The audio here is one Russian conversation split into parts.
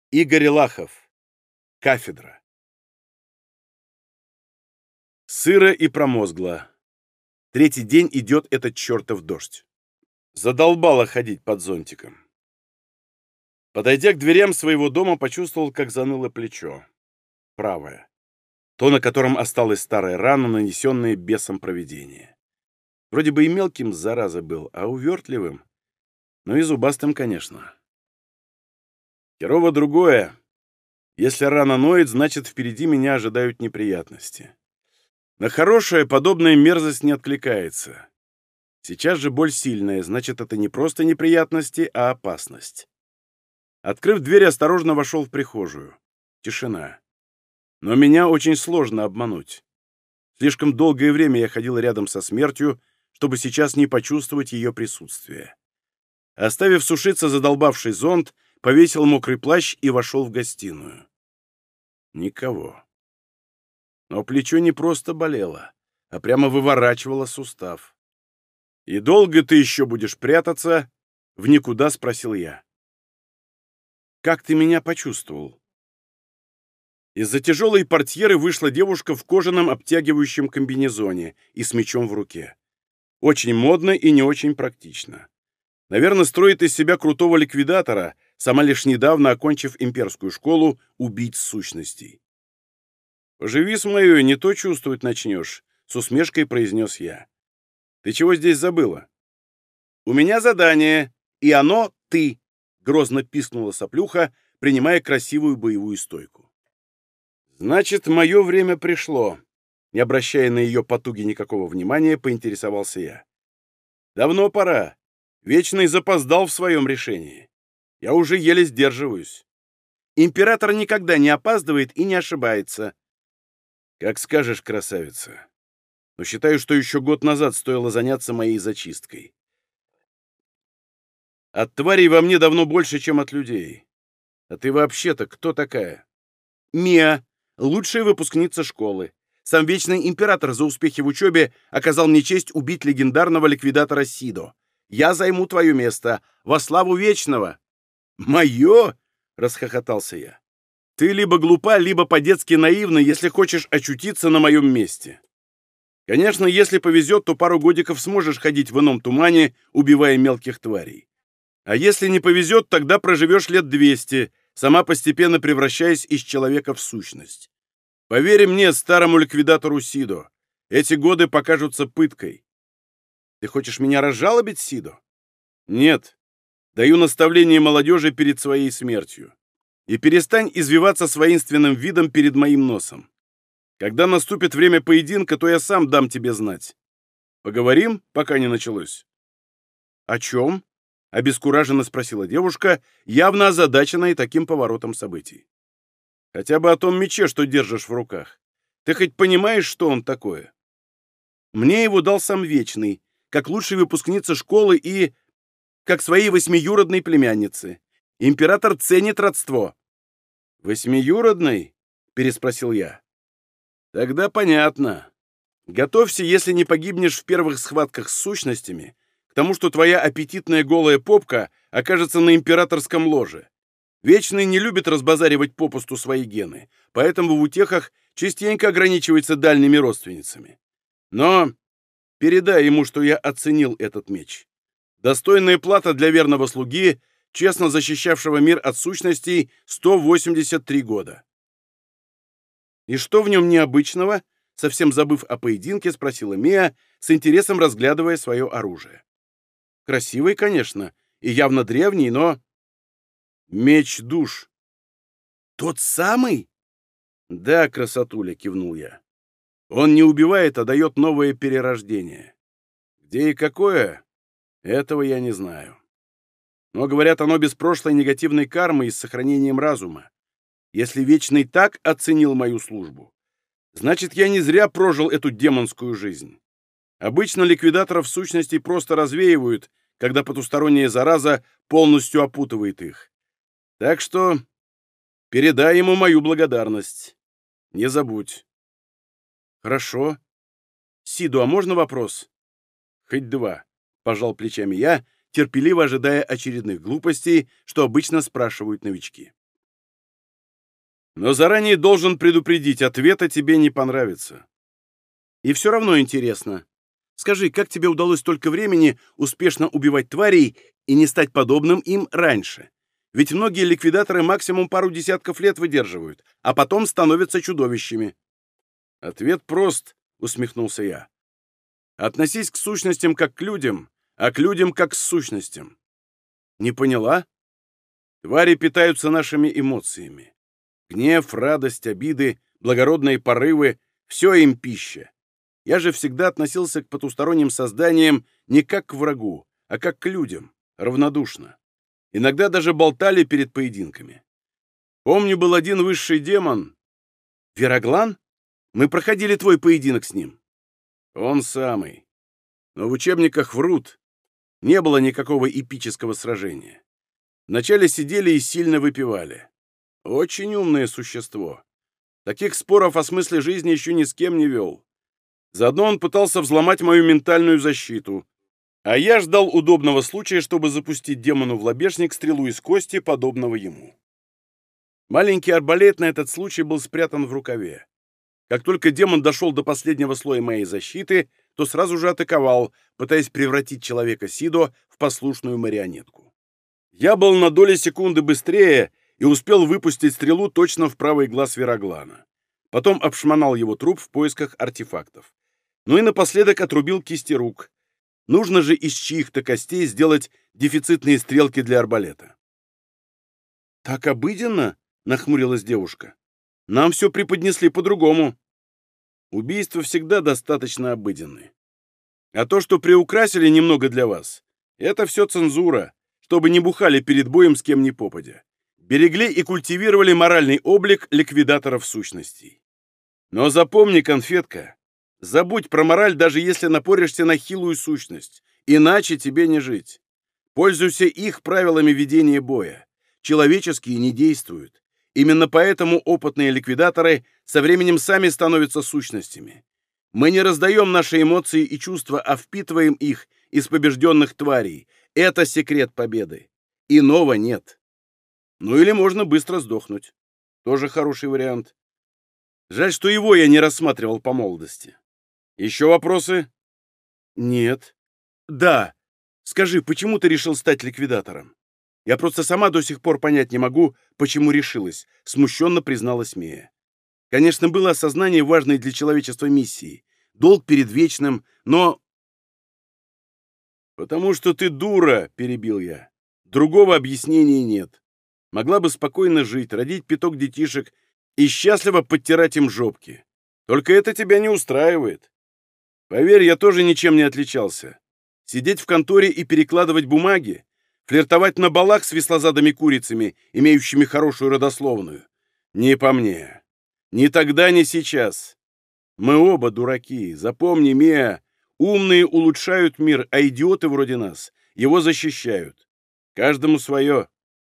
Игорь Лахов. Кафедра. Сыро и промозгло. Третий день идет этот чертов дождь. Задолбало ходить под зонтиком. Подойдя к дверям своего дома, почувствовал, как заныло плечо. Правое. То, на котором осталась старая рана, нанесенная бесом провидения. Вроде бы и мелким, зараза, был, а увертливым. Ну и зубастым, конечно. Херово другое. Если рана ноет, значит, впереди меня ожидают неприятности. На хорошее подобная мерзость не откликается. Сейчас же боль сильная, значит, это не просто неприятности, а опасность. Открыв дверь, осторожно вошел в прихожую. Тишина. Но меня очень сложно обмануть. Слишком долгое время я ходил рядом со смертью, чтобы сейчас не почувствовать ее присутствие. Оставив сушиться задолбавший зонт, повесил мокрый плащ и вошел в гостиную. Никого. Но плечо не просто болело, а прямо выворачивало сустав. «И долго ты еще будешь прятаться?» — в никуда спросил я. «Как ты меня почувствовал?» Из-за тяжелой портьеры вышла девушка в кожаном обтягивающем комбинезоне и с мечом в руке. Очень модно и не очень практично. Наверное, строит из себя крутого ликвидатора, сама лишь недавно окончив имперскую школу убийц сущностей. «Поживи с моей, не то чувствовать начнешь», — с усмешкой произнес я. «Ты чего здесь забыла?» «У меня задание, и оно ты», — грозно пискнула соплюха, принимая красивую боевую стойку. «Значит, мое время пришло», — не обращая на ее потуги никакого внимания, поинтересовался я. «Давно пора. Вечный запоздал в своем решении. Я уже еле сдерживаюсь. Император никогда не опаздывает и не ошибается». «Как скажешь, красавица. Но считаю, что еще год назад стоило заняться моей зачисткой. От тварей во мне давно больше, чем от людей. А ты вообще-то кто такая?» «Мия, лучшая выпускница школы. Сам Вечный Император за успехи в учебе оказал мне честь убить легендарного ликвидатора Сидо. Я займу твое место. Во славу Вечного!» «Мое?» — расхохотался я. «Ты либо глупа, либо по-детски наивна, если хочешь очутиться на моем месте. Конечно, если повезет, то пару годиков сможешь ходить в ином тумане, убивая мелких тварей. А если не повезет, тогда проживешь лет 200, сама постепенно превращаясь из человека в сущность. Поверь мне, старому ликвидатору Сидо, эти годы покажутся пыткой. Ты хочешь меня разжалобить, Сидо? Нет. Даю наставление молодежи перед своей смертью. И перестань извиваться с воинственным видом перед моим носом. Когда наступит время поединка, то я сам дам тебе знать. Поговорим, пока не началось?» «О чем?» — обескураженно спросила девушка, явно озадаченная таким поворотом событий. «Хотя бы о том мече, что держишь в руках. Ты хоть понимаешь, что он такое?» «Мне его дал сам Вечный, как лучшая выпускница школы и... как своей восьмиюродной племянницы. Император ценит родство». «Восьмиюродной?» — переспросил я. «Тогда понятно. Готовься, если не погибнешь в первых схватках с сущностями, к тому, что твоя аппетитная голая попка окажется на императорском ложе. Вечный не любит разбазаривать попусту свои гены, поэтому в утехах частенько ограничивается дальними родственницами. Но передай ему, что я оценил этот меч. Достойная плата для верного слуги, честно защищавшего мир от сущностей 183 года». «И что в нем необычного?» — совсем забыв о поединке, спросила Мия, с интересом разглядывая свое оружие. «Красивый, конечно, и явно древний, но...» «Меч душ». «Тот самый?» «Да, красотуля», — кивнул я. «Он не убивает, а дает новое перерождение. Где и какое, этого я не знаю. Но, говорят, оно без прошлой негативной кармы и с сохранением разума. Если Вечный так оценил мою службу, значит, я не зря прожил эту демонскую жизнь. Обычно ликвидаторов сущностей просто развеивают, когда потусторонняя зараза полностью опутывает их. Так что передай ему мою благодарность. Не забудь». «Хорошо. Сиду, а можно вопрос?» «Хоть два», — пожал плечами я, терпеливо ожидая очередных глупостей, что обычно спрашивают новички. Но заранее должен предупредить, ответа тебе не понравится. И все равно интересно. Скажи, как тебе удалось столько времени успешно убивать тварей и не стать подобным им раньше? Ведь многие ликвидаторы максимум пару десятков лет выдерживают, а потом становятся чудовищами. Ответ прост, усмехнулся я. Относись к сущностям как к людям, а к людям как к сущностям. Не поняла? Твари питаются нашими эмоциями. Гнев, радость, обиды, благородные порывы — все им пища. Я же всегда относился к потусторонним созданиям не как к врагу, а как к людям, равнодушно. Иногда даже болтали перед поединками. Помню, был один высший демон. Вероглан? Мы проходили твой поединок с ним. Он самый. Но в учебниках врут. Не было никакого эпического сражения. Вначале сидели и сильно выпивали. Очень умное существо. Таких споров о смысле жизни еще ни с кем не вел. Заодно он пытался взломать мою ментальную защиту. А я ждал удобного случая, чтобы запустить демону в лобешник стрелу из кости, подобного ему. Маленький арбалет на этот случай был спрятан в рукаве. Как только демон дошел до последнего слоя моей защиты, то сразу же атаковал, пытаясь превратить человека Сидо в послушную марионетку. Я был на доли секунды быстрее и успел выпустить стрелу точно в правый глаз Вероглана. Потом обшмонал его труп в поисках артефактов. Ну и напоследок отрубил кисти рук. Нужно же из чьих-то костей сделать дефицитные стрелки для арбалета. «Так обыденно?» — нахмурилась девушка. «Нам все преподнесли по-другому». Убийства всегда достаточно обыденны. А то, что приукрасили немного для вас, это все цензура, чтобы не бухали перед боем с кем ни попадя. Берегли и культивировали моральный облик ликвидаторов сущностей. Но запомни, конфетка, забудь про мораль, даже если напоришься на хилую сущность, иначе тебе не жить. Пользуйся их правилами ведения боя. Человеческие не действуют. Именно поэтому опытные ликвидаторы со временем сами становятся сущностями. Мы не раздаем наши эмоции и чувства, а впитываем их из побежденных тварей. Это секрет победы. Иного нет. Ну или можно быстро сдохнуть. Тоже хороший вариант. Жаль, что его я не рассматривал по молодости. Еще вопросы? Нет. Да. Скажи, почему ты решил стать ликвидатором? Я просто сама до сих пор понять не могу, почему решилась, смущенно призналась Мия. Конечно, было осознание важной для человечества миссии, долг перед вечным, но... «Потому что ты дура», — перебил я. «Другого объяснения нет. Могла бы спокойно жить, родить пяток детишек и счастливо подтирать им жопки. Только это тебя не устраивает. Поверь, я тоже ничем не отличался. Сидеть в конторе и перекладывать бумаги, флиртовать на балах с веслозадыми курицами, имеющими хорошую родословную. Не по мне. Ни тогда, ни сейчас. Мы оба дураки. Запомни, Мия, умные улучшают мир, а идиоты вроде нас его защищают. Каждому свое.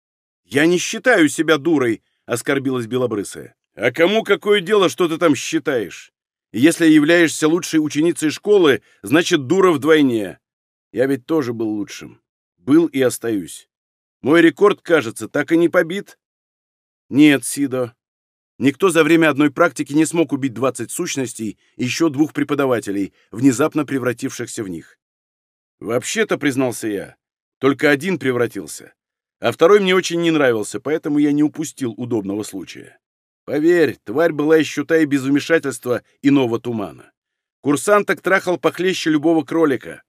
Я не считаю себя дурой, оскорбилась Белобрысая. А кому какое дело, что ты там считаешь? Если являешься лучшей ученицей школы, значит, дура вдвойне. Я ведь тоже был лучшим. Был и остаюсь. Мой рекорд, кажется, так и не побит. Нет, Сидо. Никто за время одной практики не смог убить 20 сущностей и еще 2 преподавателей, внезапно превратившихся в них. Вообще-то, признался я, только один превратился. А второй мне очень не нравился, поэтому я не упустил удобного случая. Поверь, тварь была еще та и без вмешательства иного тумана. Курсанток трахал похлеще любого кролика.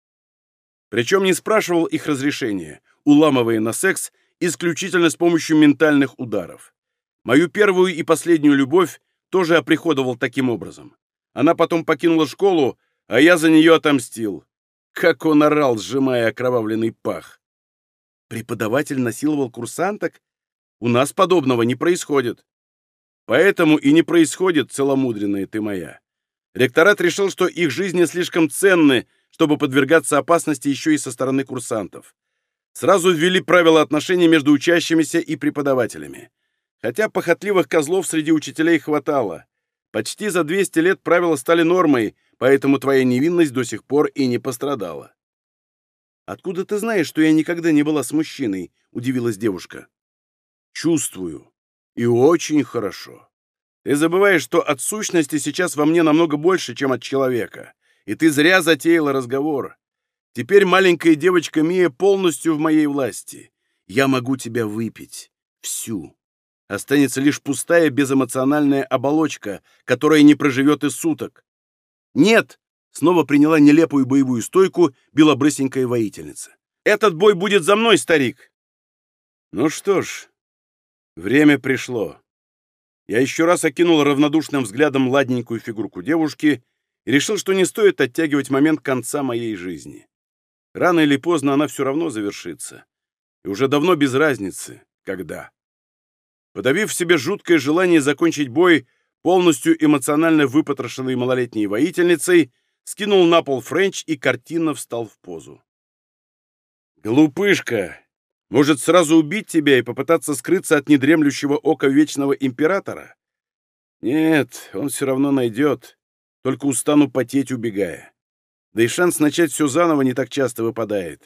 Причем не спрашивал их разрешения, уламывая на секс исключительно с помощью ментальных ударов. Мою первую и последнюю любовь тоже оприходовал таким образом. Она потом покинула школу, а я за нее отомстил. Как он орал, сжимая окровавленный пах. Преподаватель насиловал курсанток? У нас подобного не происходит. Поэтому и не происходит, целомудренная ты моя. Ректорат решил, что их жизни слишком ценны, чтобы подвергаться опасности еще и со стороны курсантов. Сразу ввели правила отношений между учащимися и преподавателями. Хотя похотливых козлов среди учителей хватало. Почти за 200 лет правила стали нормой, поэтому твоя невинность до сих пор и не пострадала. «Откуда ты знаешь, что я никогда не была с мужчиной?» — удивилась девушка. «Чувствую. И очень хорошо. Ты забываешь, что от сущности сейчас во мне намного больше, чем от человека. И ты зря затеяла разговор. Теперь маленькая девочка Мия полностью в моей власти. Я могу тебя выпить. Всю. Останется лишь пустая безэмоциональная оболочка, которая не проживет и суток. «Нет!» — снова приняла нелепую боевую стойку белобрысенькая воительница. «Этот бой будет за мной, старик!» Ну что ж, время пришло. Я еще раз окинул равнодушным взглядом ладненькую фигурку девушки и решил, что не стоит оттягивать момент конца моей жизни. Рано или поздно она все равно завершится. И уже давно без разницы, когда. Подавив в себе жуткое желание закончить бой полностью эмоционально выпотрошенной малолетней воительницей, скинул на пол френч и картинно встал в позу. «Глупышка! Может, сразу убить тебя и попытаться скрыться от недремлющего ока Вечного Императора? Нет, он все равно найдет. Только устану потеть, убегая. Да и шанс начать все заново не так часто выпадает.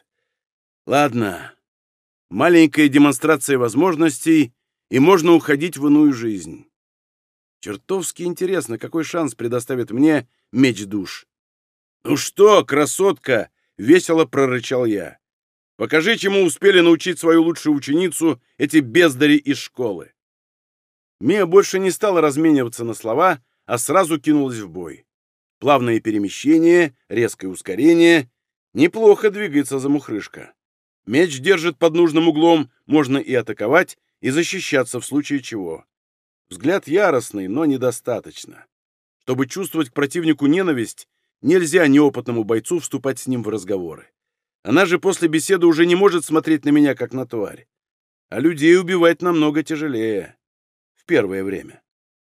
Ладно, маленькая демонстрация возможностей, и можно уходить в иную жизнь. Чертовски интересно, какой шанс предоставит мне меч душ. «Ну что, красотка!» — весело прорычал я. «Покажи, чему успели научить свою лучшую ученицу эти бездари из школы». Мия больше не стала размениваться на слова, а сразу кинулась в бой. Плавное перемещение, резкое ускорение. Неплохо двигается замухрышка. Меч держит под нужным углом, можно и атаковать, и защищаться в случае чего. Взгляд яростный, но недостаточно. Чтобы чувствовать к противнику ненависть, нельзя неопытному бойцу вступать с ним в разговоры. Она же после беседы уже не может смотреть на меня, как на тварь. А людей убивать намного тяжелее. В первое время.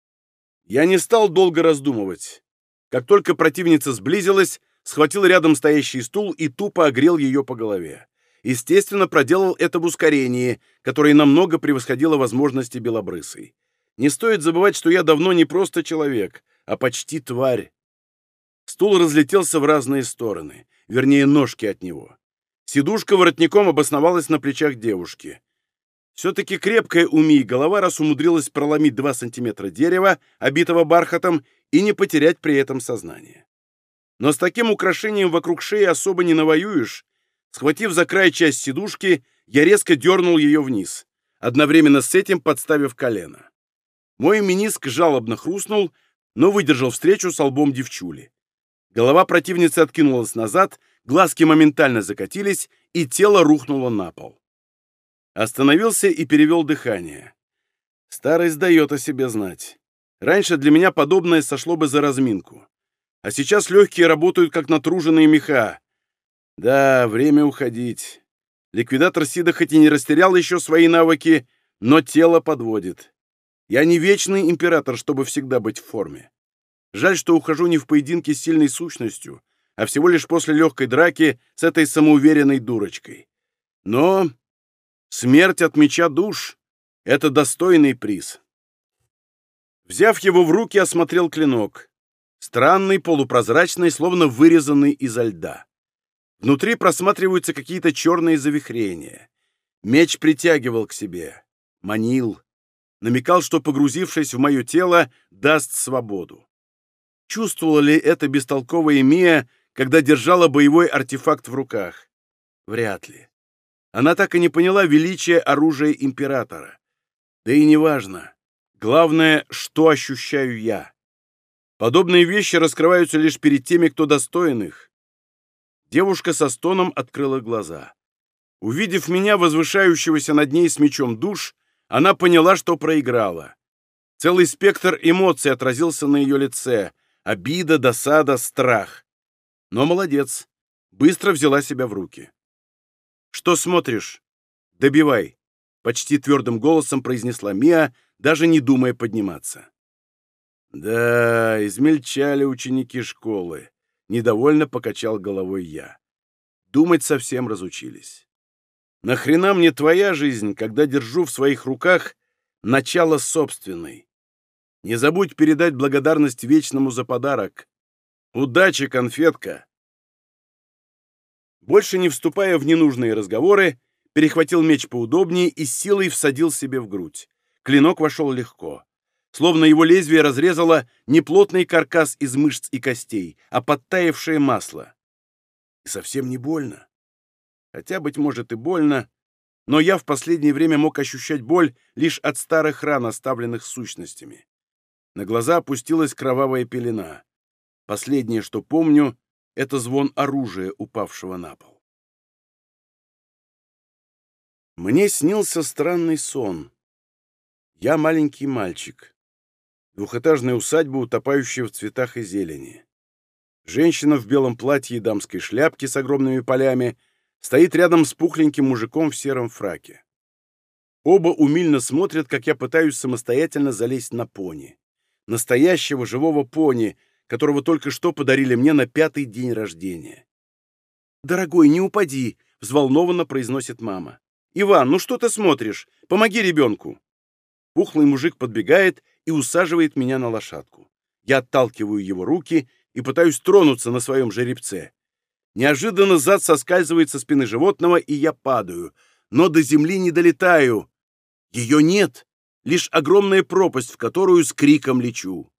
Я не стал долго раздумывать. Как только противница сблизилась, схватил рядом стоящий стул и тупо огрел ее по голове. Естественно, проделал это в ускорении, которое намного превосходило возможности белобрысой. Не стоит забывать, что я давно не просто человек, а почти тварь. Стул разлетелся в разные стороны, вернее, ножки от него. Сидушка воротником обосновалась на плечах девушки. Все-таки крепкая у Мии голова, раз умудрилась проломить 2 сантиметра дерева, обитого бархатом, и не потерять при этом сознание. Но с таким украшением вокруг шеи особо не навоюешь. Схватив за край часть сидушки, я резко дернул ее вниз, одновременно с этим подставив колено. Мой мениск жалобно хрустнул, но выдержал встречу с лбом девчули. Голова противницы откинулась назад, глазки моментально закатились, и тело рухнуло на пол. Остановился и перевел дыхание. Старый дает о себе знать. Раньше для меня подобное сошло бы за разминку. А сейчас легкие работают, как натруженные меха. Да, время уходить. Ликвидатор Сида хоть и не растерял еще свои навыки, но тело подводит. Я не вечный император, чтобы всегда быть в форме. Жаль, что ухожу не в поединке с сильной сущностью, а всего лишь после легкой драки с этой самоуверенной дурочкой. Но смерть от меча душ — это достойный приз. Взяв его в руки, осмотрел клинок. Странный, полупрозрачный, словно вырезанный изо льда. Внутри просматриваются какие-то черные завихрения. Меч притягивал к себе, манил, намекал, что, погрузившись в мое тело, даст свободу. Чувствовала ли это бестолковая Мия, когда держала боевой артефакт в руках? Вряд ли. Она так и не поняла величия оружия императора. Да и неважно. Главное, что ощущаю я. Подобные вещи раскрываются лишь перед теми, кто достоин их. Девушка со стоном открыла глаза. Увидев меня, возвышающегося над ней с мечом душ, она поняла, что проиграла. Целый спектр эмоций отразился на ее лице. Обида, досада, страх. Но молодец. Быстро взяла себя в руки. «Что смотришь? Добивай!» Почти твердым голосом произнесла Мия, даже не думая подниматься. Да, измельчали ученики школы. Недовольно покачал головой я. Думать совсем разучились. Нахрена мне твоя жизнь, когда держу в своих руках начало собственной? Не забудь передать благодарность Вечному за подарок. Удачи, конфетка!» Больше не вступая в ненужные разговоры, перехватил меч поудобнее и с силой всадил себе в грудь. клинок вошел легко. Словно его лезвие разрезало не плотный каркас из мышц и костей, а подтаявшее масло. И совсем не больно. Хотя, быть может, и больно, но я в последнее время мог ощущать боль лишь от старых ран, оставленных сущностями. На глаза опустилась кровавая пелена. Последнее, что помню, это звон оружия, упавшего на пол. Мне снился странный сон. Я маленький мальчик. Двухэтажная усадьба, утопающая в цветах и зелени. Женщина в белом платье и дамской шляпке с огромными полями стоит рядом с пухленьким мужиком в сером фраке. Оба умильно смотрят, как я пытаюсь самостоятельно залезть на пони. Настоящего живого пони, которого только что подарили мне на 5-й день рождения. «Дорогой, не упади!» — взволнованно произносит мама. «Иван, ну что ты смотришь? Помоги ребенку!» Пухлый мужик подбегает и усаживает меня на лошадку. Я отталкиваю его руки и пытаюсь тронуться на своем жеребце. Неожиданно зад соскальзывает со спины животного, и я падаю, но до земли не долетаю. Ее нет, лишь огромная пропасть, в которую с криком лечу.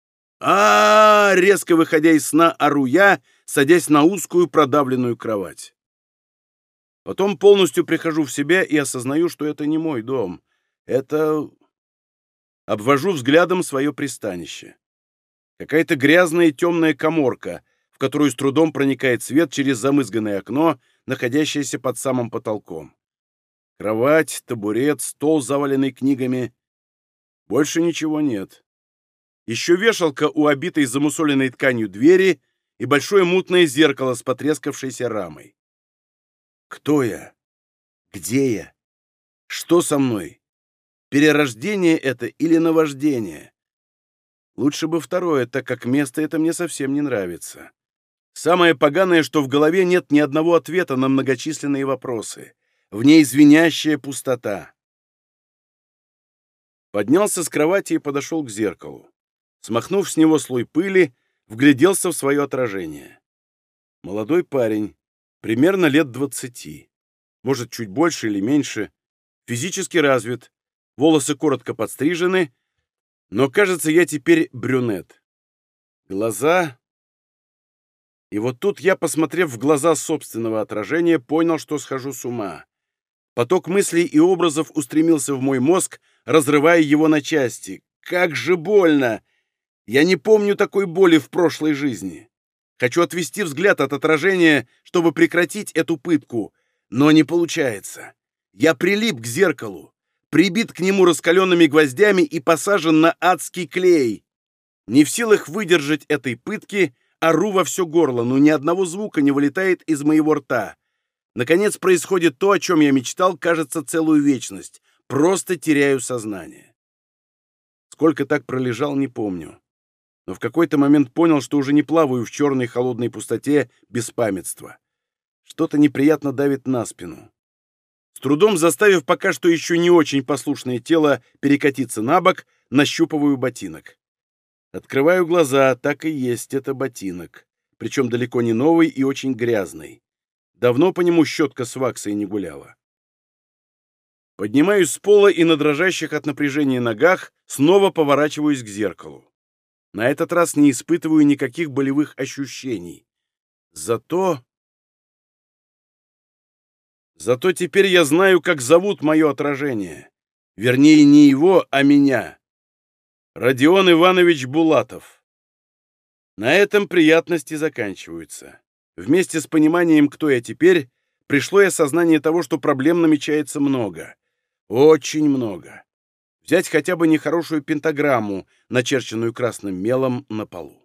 Резко выходя из сна, ору я, садясь на узкую продавленную кровать. Потом полностью прихожу в себя и осознаю, что это не мой дом. Это... Обвожу взглядом свое пристанище. Какая-то грязная темная каморка, в которую с трудом проникает свет через замызганное окно, находящееся под самым потолком. Кровать, табурет, стол, заваленный книгами. Больше ничего нет. Еще вешалка у обитой замусоленной тканью двери и большое мутное зеркало с потрескавшейся рамой. Кто я? Где я? Что со мной? Перерождение это или наваждение? Лучше бы второе, так как место это мне совсем не нравится. Самое поганое, что в голове нет ни одного ответа на многочисленные вопросы. В ней звенящая пустота. Поднялся с кровати и подошел к зеркалу. Смахнув с него слой пыли, вгляделся в свое отражение. Молодой парень, примерно лет 20. Может, чуть больше или меньше. Физически развит, волосы коротко подстрижены, но, кажется, я теперь брюнет. Глаза... И вот тут я, посмотрев в глаза собственного отражения, понял, что схожу с ума. Поток мыслей и образов устремился в мой мозг, разрывая его на части. Как же больно! Я не помню такой боли в прошлой жизни. Хочу отвести взгляд от отражения, чтобы прекратить эту пытку, но не получается. Я прилип к зеркалу, прибит к нему раскаленными гвоздями и посажен на адский клей. Не в силах выдержать этой пытки, ору во все горло, но ни одного звука не вылетает из моего рта. Наконец происходит то, о чем я мечтал, кажется, целую вечность. Просто теряю сознание. Сколько так пролежал, не помню. Но в какой-то момент понял, что уже не плаваю в черной холодной пустоте беспамятства. Что-то неприятно давит на спину. С трудом заставив пока что еще не очень послушное тело перекатиться на бок, нащупываю ботинок. Открываю глаза, так и есть, это ботинок. Причем далеко не новый и очень грязный. Давно по нему щетка с ваксой не гуляла. Поднимаюсь с пола и на дрожащих от напряжения ногах снова поворачиваюсь к зеркалу. На этот раз не испытываю никаких болевых ощущений. Зато теперь я знаю, как зовут мое отражение. Вернее, не его, а меня. Родион Иванович Булатов. На этом приятности заканчиваются. Вместе с пониманием, кто я теперь, пришло и осознание того, что проблем намечается много. Очень много. Взять хотя бы нехорошую пентаграмму, начерченную красным мелом на полу.